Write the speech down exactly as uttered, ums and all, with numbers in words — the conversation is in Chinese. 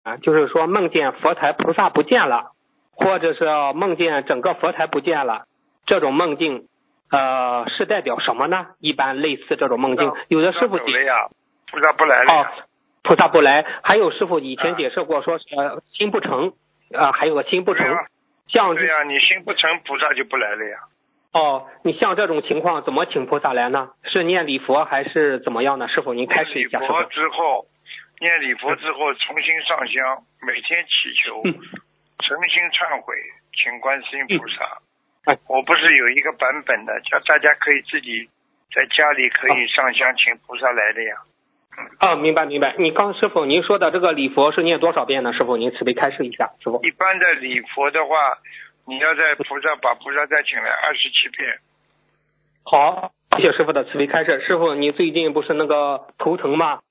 啊，就是说梦见佛台菩萨不见了，或者是梦见整个佛台不见了，这种梦境呃是代表什么呢？一般类似这种梦境，有的师傅走了呀，菩萨不来了呀。 哦，菩萨不来，还有师傅以前解释过，说是、呃、心不诚啊、呃，还有个心不诚， 对呀、 像对呀、你心不诚，菩萨就不来了呀。 哦，你像这种情况怎么请菩萨来呢？是念礼佛还是怎么样呢？师傅您开始一下。 念礼佛之后，念礼佛之后重新上香，每天祈求， 嗯、 诚心忏悔，请观世音菩萨。 嗯哎、 我不是有一个版本的，叫大家可以自己在家里可以上香，请菩萨来的呀。 啊，明白明白。你刚师傅您说的这个礼佛是念多少遍呢？师傅您慈悲开示一下，师傅。 一般的礼佛的话，你要在菩萨把菩萨再请来二十七遍。 好，谢谢师傅的慈悲开示。师傅，你最近不是那个头疼吗？